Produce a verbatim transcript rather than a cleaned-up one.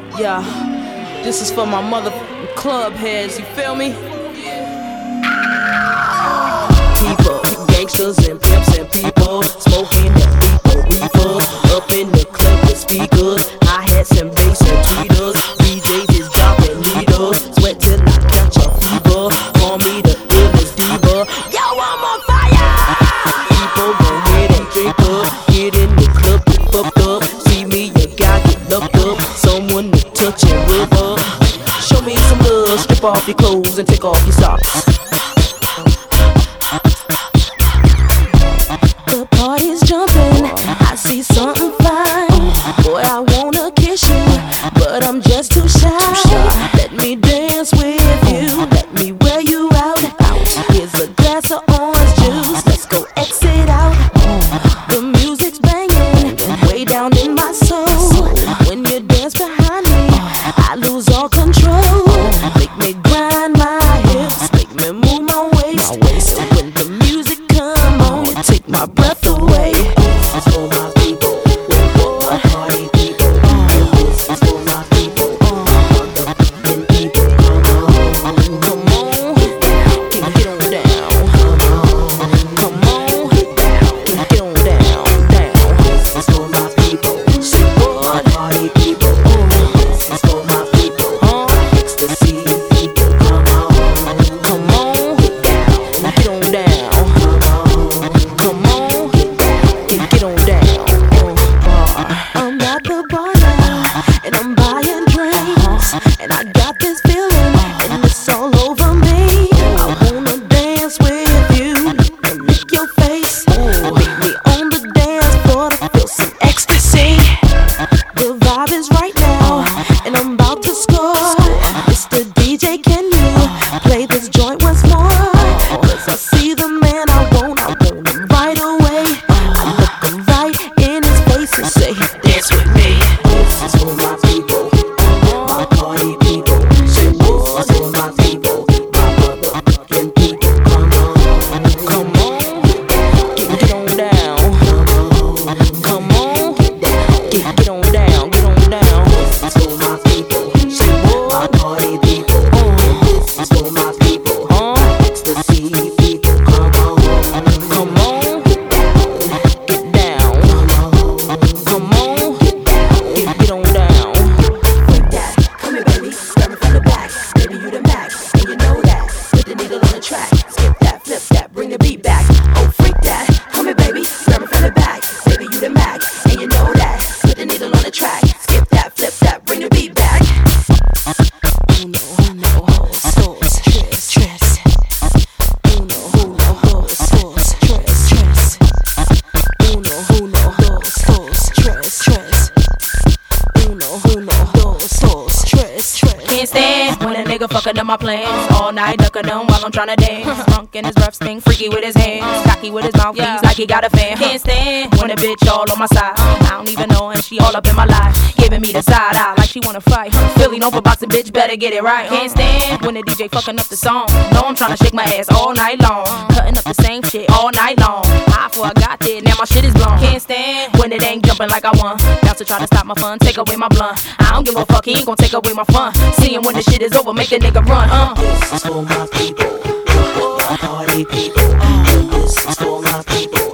Yeah, this is for my mother club heads, you feel me? People, gangsters and pimps and people smoking that people reefer up in the club with speakers, hi-hats and bass and tweeters. D Js is dropping needles, sweat till I catch a fever. Call me the illest diva. Yo, I'm on fire! People go ahead and drink up, get in the club, get fucked up. See me, you got get locked up. Someone to touch and rub up. Show me some love, strip off your clothes and take off your socks. The party's jumping, I see something fine. Boy, I wanna kiss you, but I'm just too shy. Let me dance with you, let me wear you out. Here's a glass of orange juice, let's go exit out. The music's banging, way down in my soul. When you dance behind me, I lose all control. Make me grind my hips, make me move my waist. And when the music come on, you take my breath away. This is for my people, my party people. This is for my people, motherfucking people. Come on, get, get on down. Come on, get on down, down. This is for my people, say what? Party people. This is for my people, ecstasy people. Come on, come on, get on down. Come on, get, get on down. I'm at the bar now, and I'm buying drinks, and I got this feeling, and it's all over me. I wanna dance with you and lick your face. Meet me on the dance floor to feel some ecstasy. The vibe is right now, and I'm about to score. Mister D J, can you play this joint once more? Cause I see the man I want, I want him right away. I look him right in his face and say, dance with me. This is for my people, my party people. Say this is for my people, my motherfucking people. Come on, come on, get, get on down. Come on, get, get on down, get on down. This is for my people, say what? My party people. This is for my people, ecstasy people. Come on, come on, get down. Come on, get, get on down. Freak that, come here baby, grab me from the back. Baby you the max, and you know that. Put the needle on the track, skip that, flip that, bring the beat back. Oh freak that, come here baby, grab me from the back. Baby you the max, and you know that. Put the needle on the track, skip that, flip that, bring the beat back. Uno, uno, dos, tres, tres. Uno, uno, dos, dos, tres, tres. Uno, uno, dos, dos, tres, tres. Uno, uno, dos, dos, tres, tres. Can't stand when a nigga fucking up my plans. All night ducking them while I'm tryna dance. Drunk in his breath, stink freaky with his hands. Cocky with his mouth, yeah. He's like he got a fan. Can't stand when a bitch all on my side. I don't even know and she all up in my life. Giving me the side eye like she wanna fight. Philly known for boxing, bitch, better get it right. Can't stand when the D J fucking up the song. Know I'm tryna shake my ass all night long. Cutting up the same shit all night long. High before I got there, now my shit is blown. Can't stand when it ain't jumping like I want. Bounce to try to stop my fun, take away my blunt. I don't give a fuck, he ain't gon' take away my fun. Seeing when the shit is over, make a nigga run. Uh. This is for my people, my party people. This is for my people.